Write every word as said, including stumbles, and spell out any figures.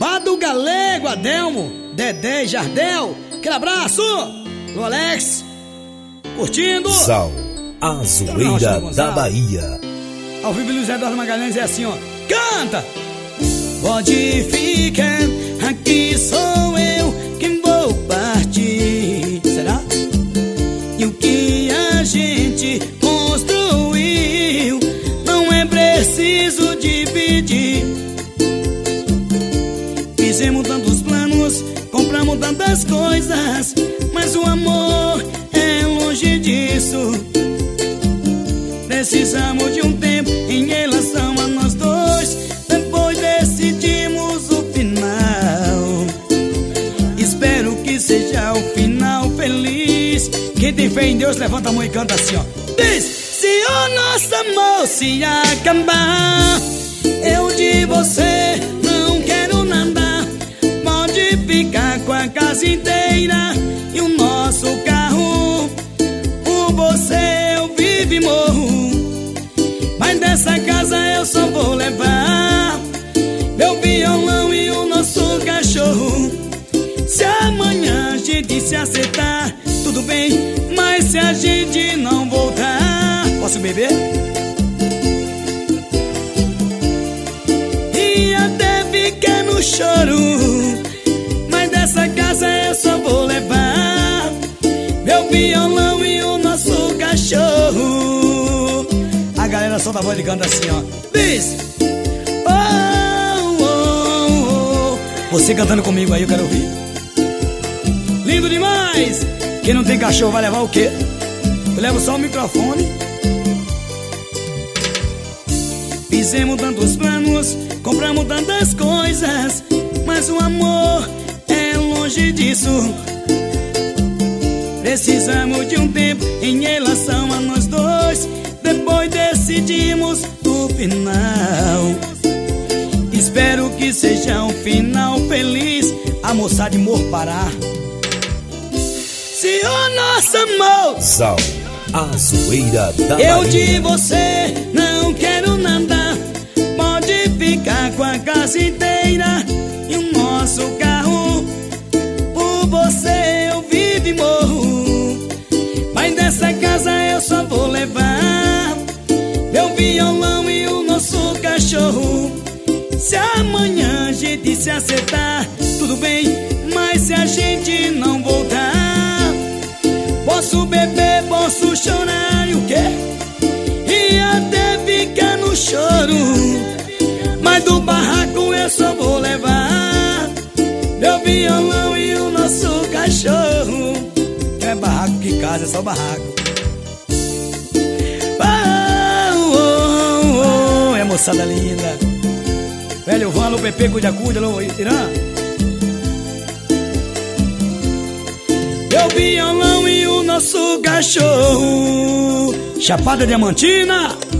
Pado Galego, Adelmo, Dedé e Jardel. Aquele abraço do Alex. Curtindo Sal, a zoeira da Bahia. Ao vivo, Luiz Eduardo Magalhães é assim, ó. Canta! Pode ficar, aqui sou eu quem vou partir. Será? E o que a gente construiu não é preciso dividir. Fizemos tantos planos, compramos tantas coisas, mas o amor é longe disso. Precisamos de um tempo em relação a nós dois, depois decidimos o final. Espero que seja o final feliz. Quem tem fé em Deus levanta a mão e canta assim, ó. Diz: se o nosso amor se acabar, eu de você não quero nada. Pode ficar com a casa inteira e o nosso carro. Por você eu vivo e morro, mas dessa casa eu só vou levar meu violão e o nosso cachorro. Se amanhã a gente se acertar, tudo bem, mas se a gente não voltar, posso beber? E até ficar no choro, mas dessa casa eu só vou levar meu violão e o nosso cachorro. A galera solta a voz e canta assim, ó. Diz: oh, oh, oh. Você cantando comigo aí, eu quero ouvir. Lindo demais! Quem não tem cachorro vai levar o quê? Eu levo só o microfone. Fizemos tantos planos, compramos tantas coisas, mas o amor é longe disso. Precisamos de um tempo em relação a nós dois, depois decidimos o final. Espero que seja um final feliz. A moçada de Morro Pará. Se o nosso amor, Sal, a zoeira da Bahia. Eu de você não quero nada. Pode ficar com a casa inteira e o nosso carro. Por você eu vivo e morro, mas dessa casa eu só vou levar meu violão e o nosso cachorro. Se amanhã a gente se acertar, tudo bem, mas se a gente não voltar, posso beber, posso chorar e o quê? E até ficar no choro, mas do barraco eu só vou levar meu violão e o nosso cachorro. Não é barraco que casa, é só barraco. Oh, oh, oh, é moçada linda. Velho Van, alô Pepe, cuida, cuida, alô Irã. Meu violão e o nosso cachorro. Chapada Diamantina.